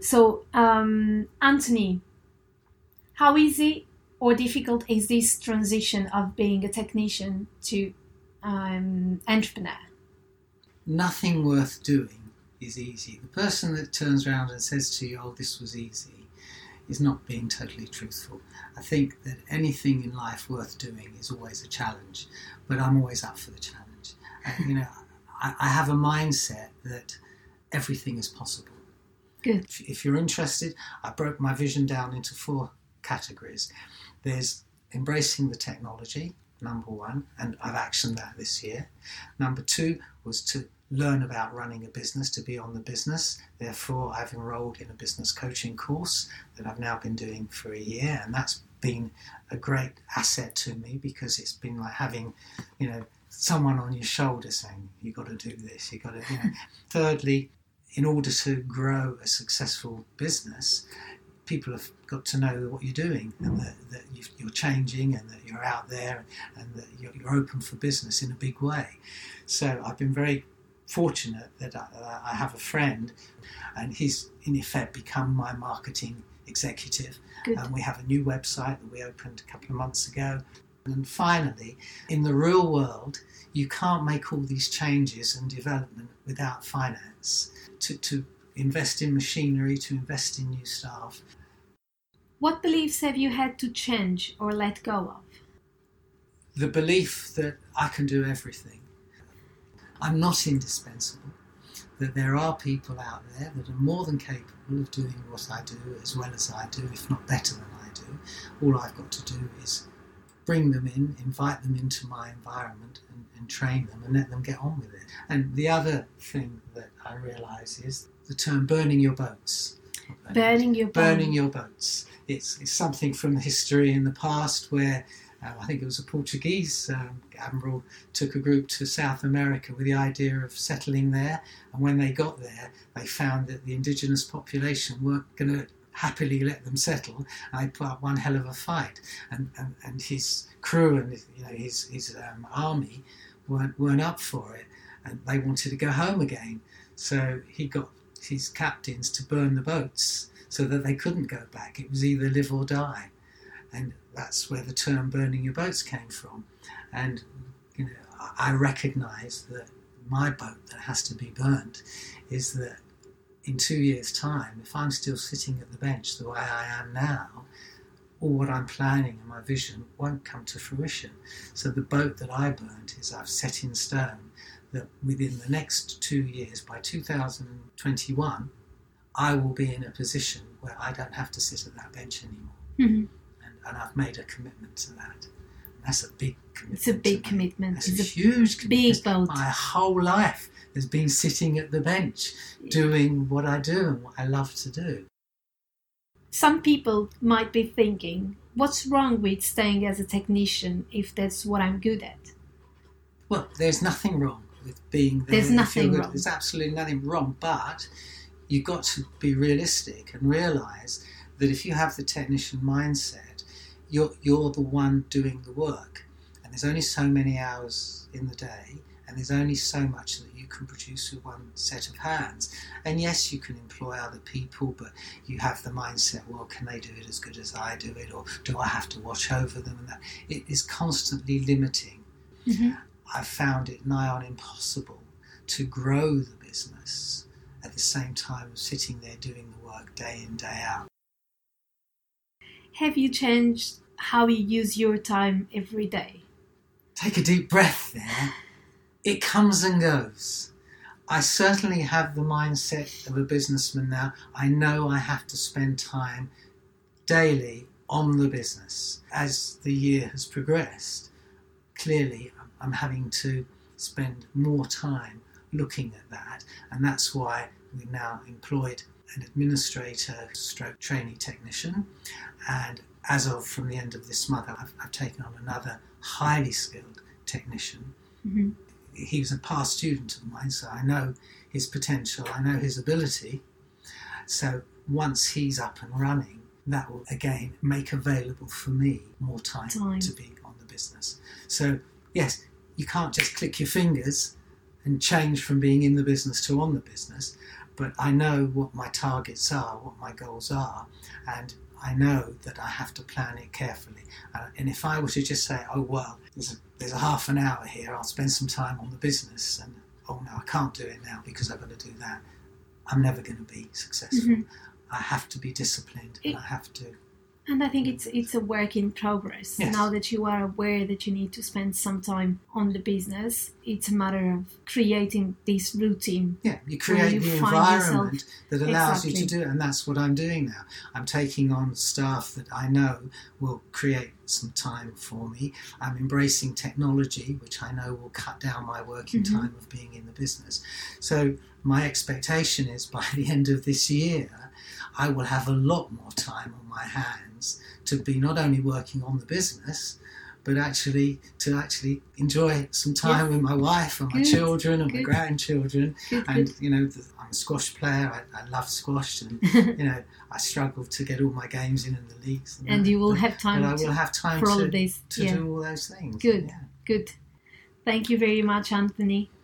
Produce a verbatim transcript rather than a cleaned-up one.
So, um, Anthony, how easy or difficult is this transition of being a technician to um, entrepreneur? Nothing worth doing is easy. The person that turns around and says to you, oh, this was easy, is not being totally truthful. I think that anything in life worth doing is always a challenge, but I'm always up for the challenge. And, you know, I, I have a mindset that everything is possible. Good. If, if you're interested, I broke my vision down into four categories. There's embracing the technology, number one, and I've actioned that this year. Number two was to learn about running a business, to be on the business. Therefore, I've enrolled in a business coaching course that I've now been doing for a year, and that's been a great asset to me because it's been like having, you know, someone on your shoulder saying, you've got to do this, you've got to, you know. Thirdly, in order to grow a successful business, people have got to know what you're doing and that, that you're changing and that you're out there and that you're, you're open for business in a big way. So I've been very fortunate that I, I have a friend and he's in effect become my marketing executive. Good. And we have a new website that we opened a couple of months ago. And finally, in the real world, you can't make all these changes and development without finance. To, to invest in machinery, to invest in new staff. What beliefs have you had to change or let go of? The belief that I can do everything. I'm not indispensable. That there are people out there that are more than capable of doing what I do as well as I do, if not better than I do. All I've got to do is bring them in, invite them into my environment and, and train them and let them get on with it. And the other thing that I realise is the term burning your boats. Burning, burning your boats. Burning your boats. It's, it's something from history in the past where uh, I think it was a Portuguese um, admiral took a group to South America with the idea of settling there. And when they got there, they found that the indigenous population weren't going to happily let them settle. I put up one hell of a fight, and, and, and his crew and you know his his um, army weren't weren't up for it, and they wanted to go home again. So he got his captains to burn the boats so that they couldn't go back. It was either live or die, and that's where the term "burning your boats" came from. And you know, I recognise that my boat that has to be burnt is that. In two years' time, if I'm still sitting at the bench the way I am now, all what I'm planning and my vision won't come to fruition. So the boat that I burnt is I've set in stone that within the next two years, by two thousand twenty-one, I will be in a position where I don't have to sit at that bench anymore. Mm-hmm. And, and I've made a commitment to that. And that's a big commitment. It's a big commitment. That's it's a, a huge commitment. Big boat. My whole life has been sitting at the bench doing what I do and what I love to do. Some people might be thinking, what's wrong with staying as a technician if that's what I'm good at? Well, there's nothing wrong with being there. There's nothing wrong. There's absolutely nothing wrong, but you've got to be realistic and realise that if you have the technician mindset, you're, you're the one doing the work. And there's only so many hours in the day, and there's only so much that you can produce with one set of hands. And yes, you can employ other people, but you have the mindset, well, can they do it as good as I do it? Or do I have to watch over them? And that it is constantly limiting. Mm-hmm. I've found it nigh on impossible to grow the business at the same time as sitting there doing the work day in, day out. Have you changed how you use your time every day? Take a deep breath there. It comes and goes. I certainly have the mindset of a businessman now. I know I have to spend time daily on the business. As the year has progressed, clearly I'm having to spend more time looking at that, and that's why we've now employed an administrator stroke trainee technician, and as of from the end of this month I've, I've taken on another highly skilled technician. Mm-hmm. He was a past student of mine, so I know his potential, I know his ability. So once he's up and running, that will again make available for me more time, time. to be on the business. So yes, you can't just click your fingers and change from being in the business to on the business, but I know what my targets are, what my goals are, and I know that I have to plan it carefully. Uh, and if I were to just say, oh, well, there's a, there's a half an hour here, I'll spend some time on the business, and oh, no, I can't do it now because I've got to do that, I'm never going to be successful. Mm-hmm. I have to be disciplined, it, and I have to... And I think it's it's a work in progress. Yes. Now that you are aware that you need to spend some time on the business, it's a matter of creating this routine. Yeah, you create you the find environment yourself, that allows exactly. you to do it, and that's what I'm doing now. I'm taking on staff that I know will create some time for me. I'm embracing technology, which I know will cut down my working mm-hmm. time of being in the business. So my expectation is by the end of this year, I will have a lot more time on my hands to be not only working on the business, but actually to actually enjoy some time yes. with my wife and my good. children and good. my grandchildren. Good, and good. you know, the, I'm a squash player. I, I love squash, and you know, I struggle to get all my games in in the leagues. And, and that, you will but, have time. But I to, will have time for to, all of this. to yeah. do all those things. Good, Yeah. good. Thank you very much, Anthony.